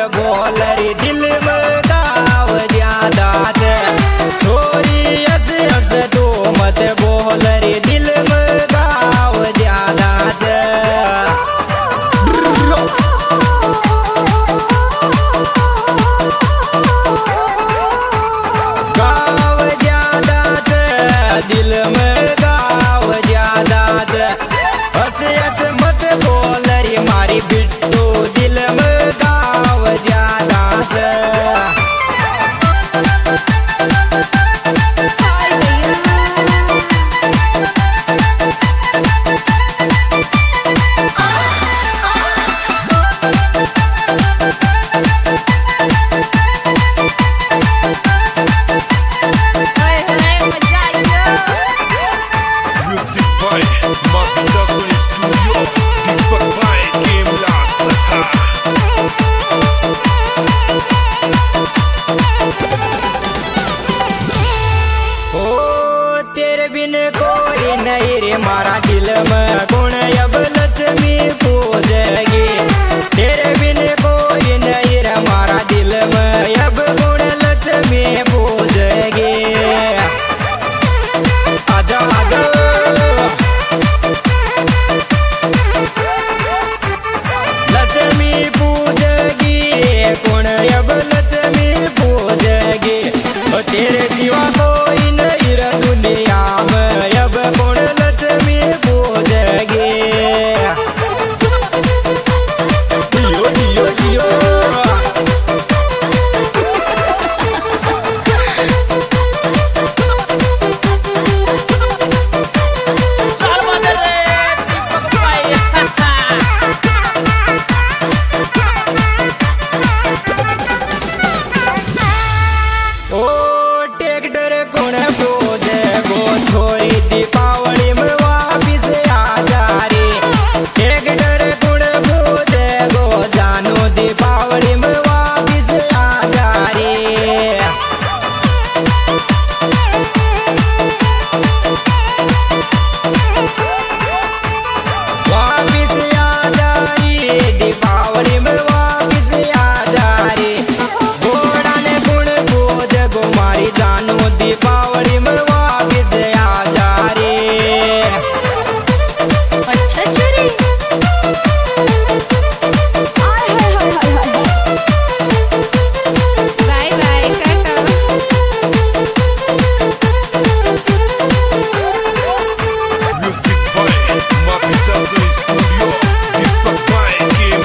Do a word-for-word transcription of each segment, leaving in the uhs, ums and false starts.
बोल रे दिल में गाव ज्यादा से छोरी हंस हंस तो मत बोल रे दिल में गाव ज्यादा से गाव ज्यादा से दिल में गाव ज्यादा से हंस हंस मत बोल रे मारी बिट्टू दिल में गाव ज्यादा से कोई नहीं रे मारा दिल में गुण अब लक्ष्मी पूजेगी तेरे बिन कोई नहीं रे मारा दिल में अब गुण लक्ष्मी पूजेगी आजा आजा लक्ष्मी पूजेगी गुण अब लक्ष्मी पूजेगी तेरे सिवा कोई नहीं रे दुनिया में अब गुण लक्ष्मी पूजेगी दियो दियो दियो छोरी दीपावली में वापिस आ जा रे एक डर गुण भोजे गो जानो दीपावली में वापिस आ जा रे वापिस आ जा रे दीपावली में वापिस आ जा रे घोड़ा ने गुण भोज गो मारी जानो दीपावली में वापिस आ जा रे अच्छा चोरी आय hi hi hi hi bye bye ta ta Music boy, Mapita Zone Studio, Deepak Bhai Game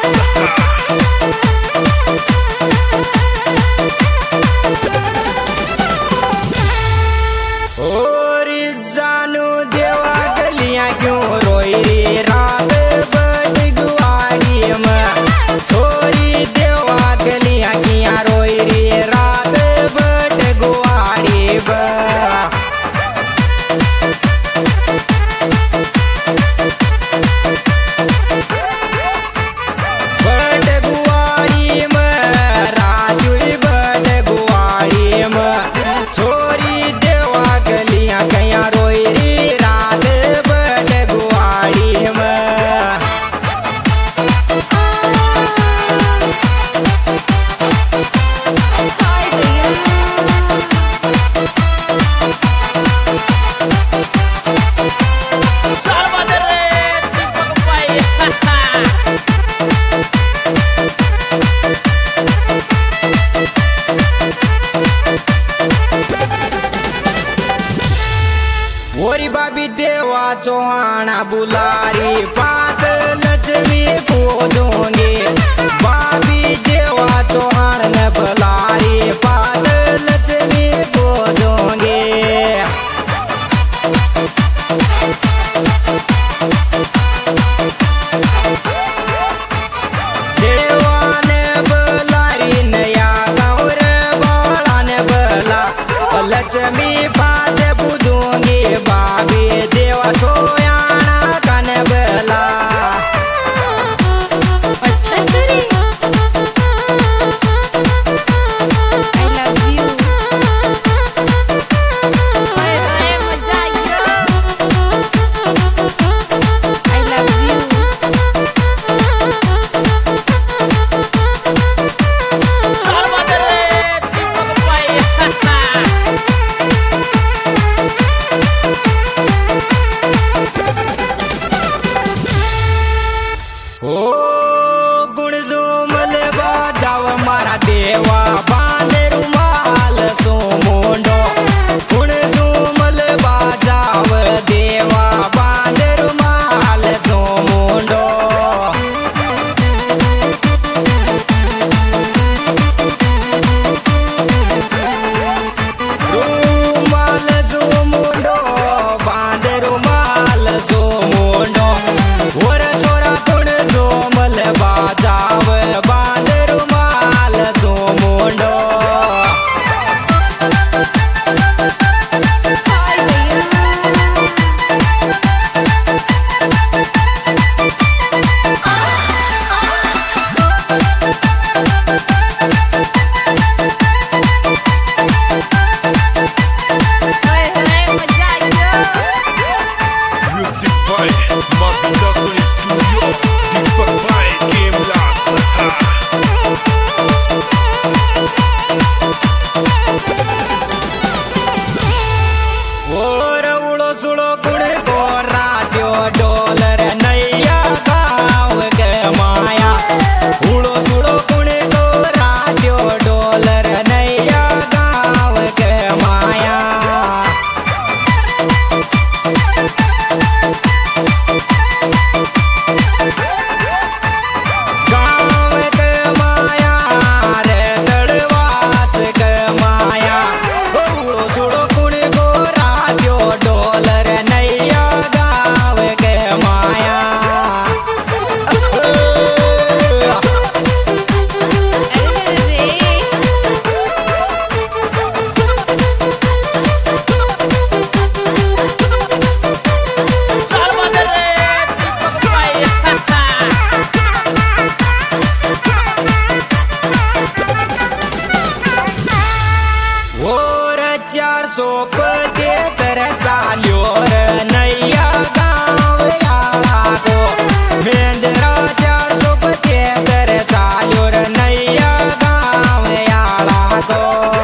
और जानू देवा गलियां क्यों रोई रे रात बड़ गुआड़ी में छोरी देवा गलियां किया रोई रे रात बड़ गुआड़ी में बड़ गुआड़ी में राजू बड़ गुआड़ी में छोरी देवा गलियां कया रोई रे रात बड़ गुआड़ी में हाय भैया चल बदल रे दीपक भाई ओरी बाबी देवा चौहाना बुलारी पांच लक्ष्मी पूजोंगे बाबी देवा चौहान ने बुलारी पांच लक्ष्मी पूजोंगे देवा ने बुलारी नया गौर बोला ने बुला लक्ष्मी पांच पूजोंगे बाबी देवा छोयाना कन बला देवा बांध रुमाल सो मुंडो कुण झूमल बाजाव देवा बांध रुमाल सो मुंडो रुमाल सो मुंडो बांध रुमाल सो मुंडो वर छोरा कुण झूमल बाजाव बांध रुमाल सो मुंडो हाय भैया Hey, hey, मजा आई Music by Mapita Sony Studio. Deepak by Game Last. और उड़ो सुड़ो कुण को रात्यो डोलर नैया गाँव के माया उड़ो सुड़ो कुण को रात्यो डोलर नैया गाँव के माया गाँव के माया रे तड़वास के माया उड़ो सुड़ो कुण को रात्यो डोलर नैया गाँव के माया अरे रे चल मदर रे दीपक भाई और चार सौ पचहत्तर चाल्यो रे नैया गाँव यारा को मेंदरा चार सौ पचहत्तर चाल्यो रे नैया गाँव यारा को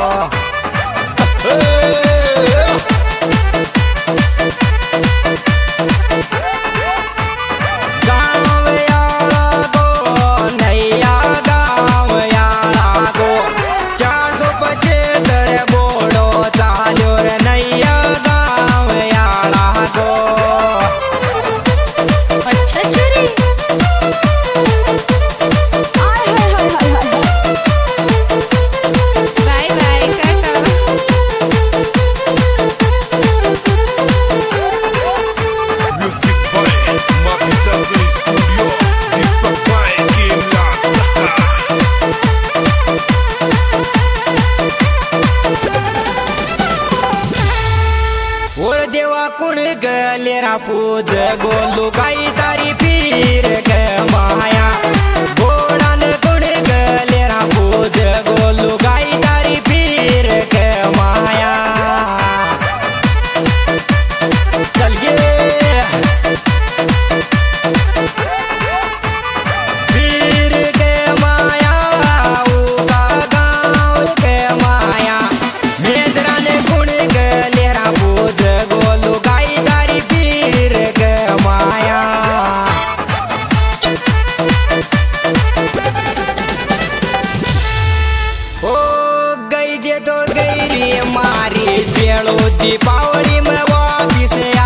गाँव यारा को नैया गाँव यारा को चार सौ पचहत्तर बोड़ो चाल्यो रे नैया गाँव यारा को अच्छा चुरी hi hi hi hi hi bye bye ta ta Music by Mapita Sony Studio. Deepak by Game Last. और देवा कुण गलेरा पूज गोलू गाई तारी पीर के माया गोड़ान कुण गलेरा पूज गोलू गाई तारी पीर के माया चल गे पीर के माया उका गाँव के माया मेंदरा ने कुण गलेरा पूज गोलू गाई तारी पीर के माया ओ गई जे तो गई रे मारी चेड़ो दीपावली में वापिस